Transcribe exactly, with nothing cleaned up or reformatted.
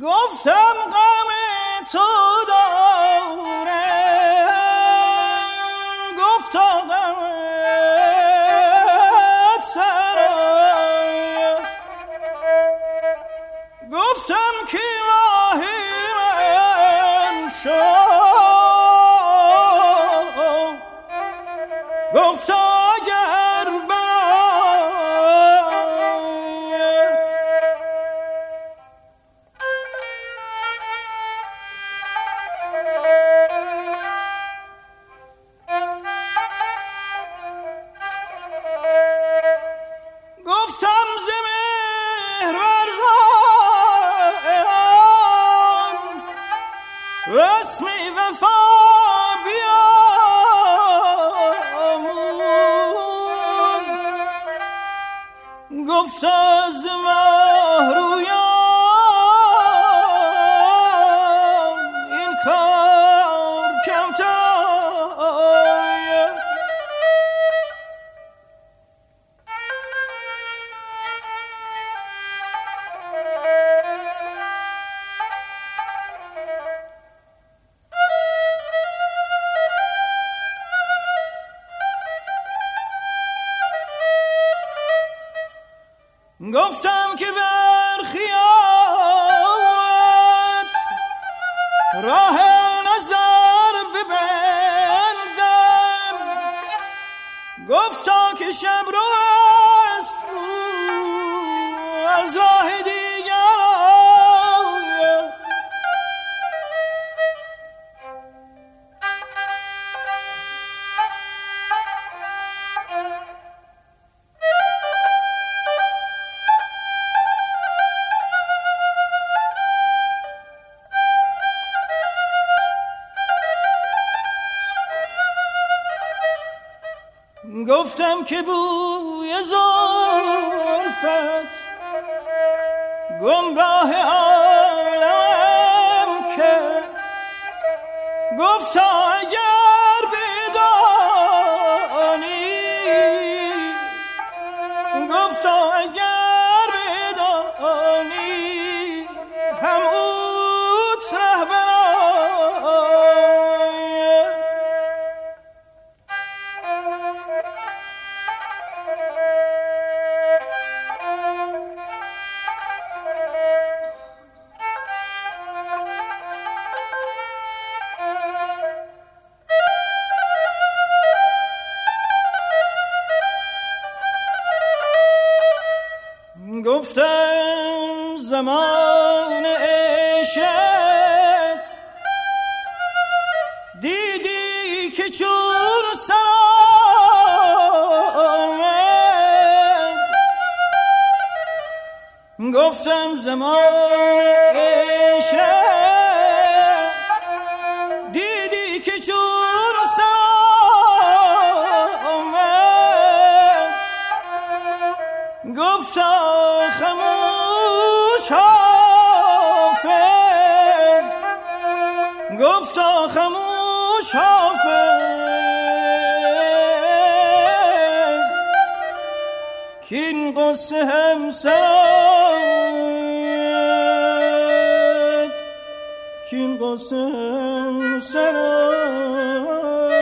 گفتم غم تو دارم، گفتا غمت سرم، گفتم که ماهی من شد، گفتا اگر رسمی وفا بیاموز، گفت از مهرویان این کار کمتر آید. گفتم که بر خیالت راه نظر ببندم، گفتا که شب رو است از راه دیگر آید. گفتم که بوی زلفت گمراه عالم کرد، گفتا اگر بدانی، گفتا اگر بدانی هم اوت رهبر گفتم زمان عشقت دیدی که چون سر آمد، گفتم زمان عشقت دیدی که چون سر آمد، گفتا خاموش حافظ، گفتا خاموش حافظ که این قصه همسرد، که این قصه همسرد.